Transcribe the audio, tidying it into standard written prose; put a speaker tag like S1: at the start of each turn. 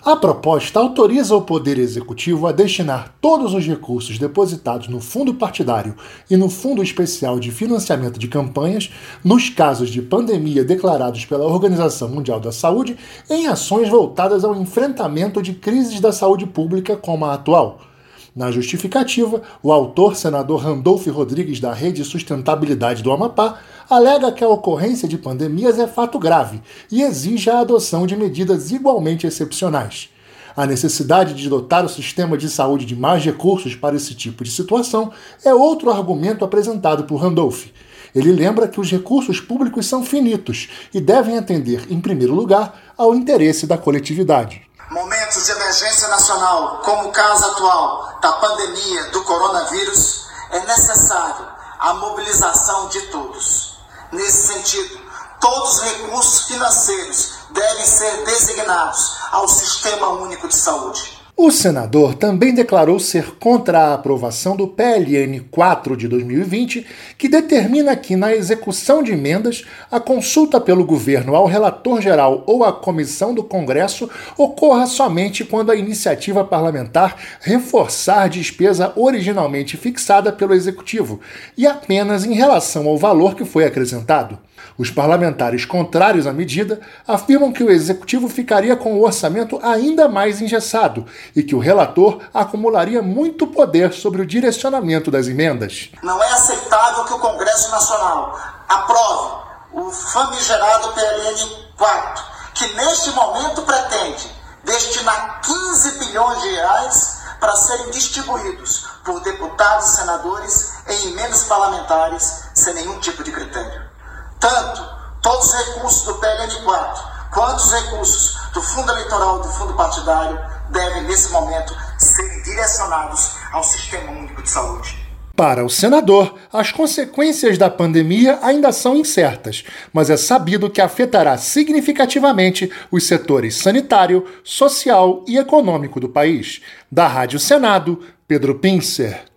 S1: A proposta autoriza o Poder Executivo a destinar todos os recursos depositados no fundo partidário e no Fundo Especial de Financiamento de Campanhas, nos casos de pandemia declarados pela Organização Mundial da Saúde, em ações voltadas ao enfrentamento de crises da saúde pública como a atual. Na justificativa, o autor, senador Randolph Rodrigues, da Rede Sustentabilidade do Amapá, alega que a ocorrência de pandemias é fato grave e exige a adoção de medidas igualmente excepcionais. A necessidade de dotar o sistema de saúde de mais recursos para esse tipo de situação é outro argumento apresentado por Randolph. Ele lembra que os recursos públicos são finitos e devem atender, em primeiro lugar, ao interesse da coletividade.
S2: Momentos de emergência nacional, como o caso atual da pandemia do coronavírus, é necessário a mobilização de todos. Nesse sentido, todos os recursos financeiros devem ser designados ao Sistema Único de Saúde.
S1: O senador também declarou ser contra a aprovação do PLN 4 de 2020, que determina que, na execução de emendas, a consulta pelo governo ao relator-geral ou à comissão do Congresso ocorra somente quando a iniciativa parlamentar reforçar despesa originalmente fixada pelo Executivo e apenas em relação ao valor que foi acrescentado. Os parlamentares contrários à medida afirmam que o Executivo ficaria com o orçamento ainda mais engessado e que o relator acumularia muito poder sobre o direcionamento das emendas.
S2: Não é aceitável que o Congresso Nacional aprove o famigerado PLN 4, que neste momento pretende destinar 15 bilhões de reais para serem distribuídos por deputados e senadores em emendas parlamentares sem nenhum tipo de critério. Tanto todos os recursos do PLN 4 quanto os recursos do fundo eleitoral e do fundo partidário devem, nesse momento, serem direcionados ao Sistema Único de Saúde.
S1: Para o senador, as consequências da pandemia ainda são incertas, mas é sabido que afetará significativamente os setores sanitário, social e econômico do país. Da Rádio Senado, Pedro Pincer.